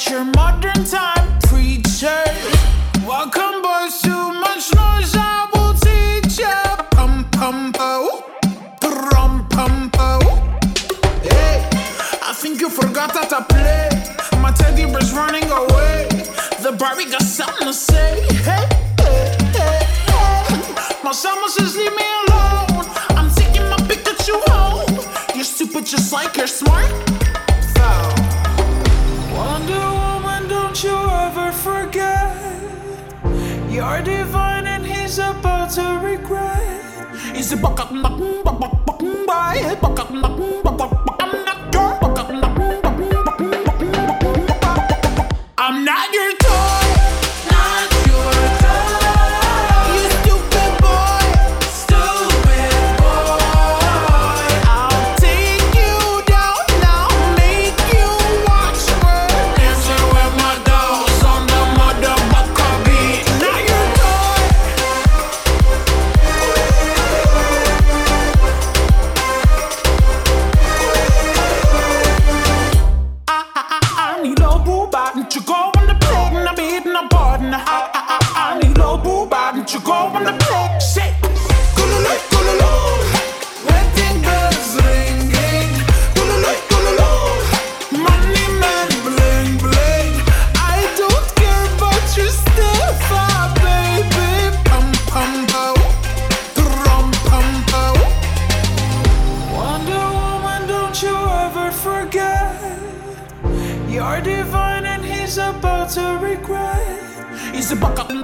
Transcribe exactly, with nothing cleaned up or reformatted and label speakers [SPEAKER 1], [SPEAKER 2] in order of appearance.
[SPEAKER 1] about your modern time preacher. Welcome, boys, too much noise, I will teach ya. Pum pum po, pum pum po. Hey, I think you forgot how to play. My teddy bear's running away. The Barbie got something to say. Hey, hey, hey, hey. My summer says leave me alone. I'm taking my Pikachu home. You're stupid just like you're smart. Foul. Wonder Woman, don't you ever forget. You're divine and he's about to regret. He's a buck up, buck buck buck buck by buck up, buck buck buck. I'm not your buck up, buck buck buck buck. I'm not your toy, not your toy. You stupid boy, stupid boy. I'll take you down now, make you watch me dancing with my dolls on the motherfucker beat. Not your toy. I, I, I, I need a boo bop, don't you go on the plate and I'm eating a button. I, I, I, I need a boo bop, don't you go on the plate. Shake, kululu, kululu. Wedding bells ringing, kululu, kululu. Money man bling bling. I don't care about your stuff, ah, baby. Pum pum po, pum pum po. Wonder Woman, don't you ever forget. You're divine and he's about to regret. He's a buck up.